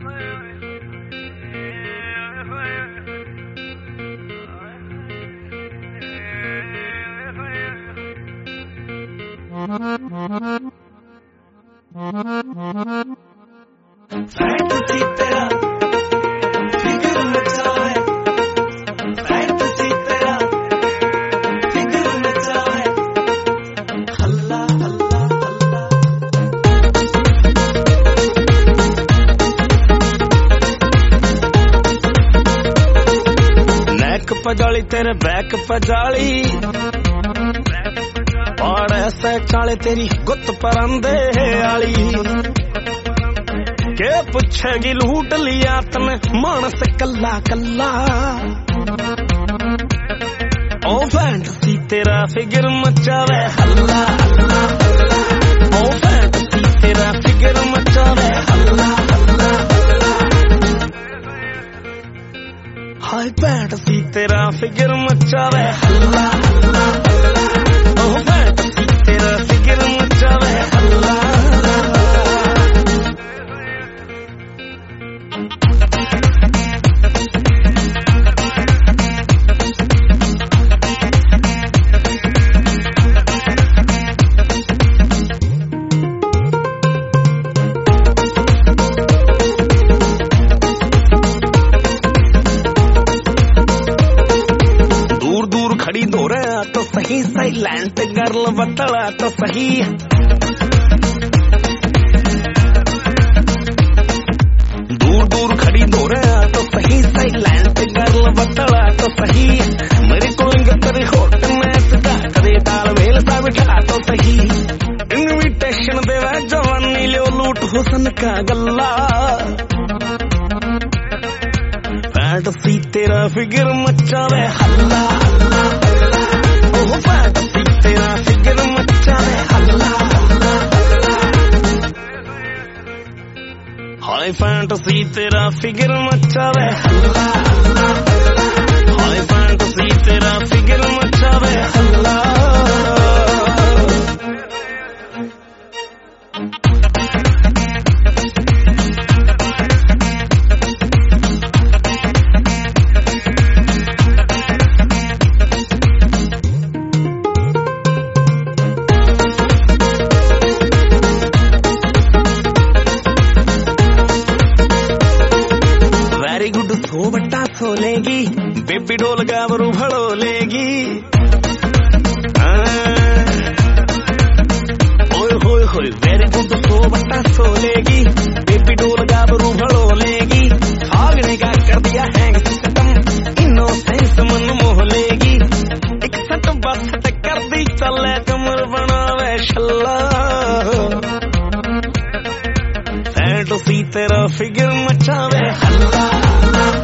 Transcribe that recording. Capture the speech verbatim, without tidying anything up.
Fantasy तेरा figure मचा है, फैंटेसी तेरा फिगर मचा है, हल्ला हल्ला हल्ला। नेक पजाली तेरे बैक पजाली, और ऐसे चाले तेरी गुत परंदे आली, के पुछेगी लूट लिया तने मानस कल्ला कल्ला। ओ फैंटेसी तेरा फिगर मचावे हल्ला हल्ला हल्ला, ओ फैंटेसी तेरा फिगर मचावे हल्ला हल्ला हल्ला। हाय फैंटेसी तेरा फिगर मचावे हल्ला हल्ला हल्ला, ओ फैंटेसी तेरा फिगर मचावे हल्ला। खड़ी दो रहा तो सही, साइलेंट गर्ल बतला तो सही। दूर दूर खड़ी दो रहा तो सही, साइलेंट गर्ल बतला तो सही। मेरे को तेरे होट में सजा करे तालमेल सा बिठा तो सही। इनविटेशन देवा जवानी लो लूट हुसन का गल्ला। फैंटेसी तेरा फिगर मचावे हल्ला हल्ला हल्ला, ओ फैंटेसी तेरा फिगर मचावे हल्ला हल्ला हल्ला। हाय फैंटेसी तेरा फिगर मचावे हल्ला हल्ला हल्ला, हाय फैंटेसी तेरा फिगर मचावे हल्ला। वेरी गुड सो बट्टा सोलेगी, बेबी डोल गावरू भड़ोलेगी। ओए होए होए वेरी गुड सो बट्टा सोलेगी, बेबी डोल गावरू भड़ोलेगी। भागने का कर दिया हैंग सिस्टम, इनोसेंस मन मोह लेगी। एक सट बस कर दी चले कमर बनावे शल्ला। फैंटेसी तेरा फिगर मचावे हल्ला हल्ला।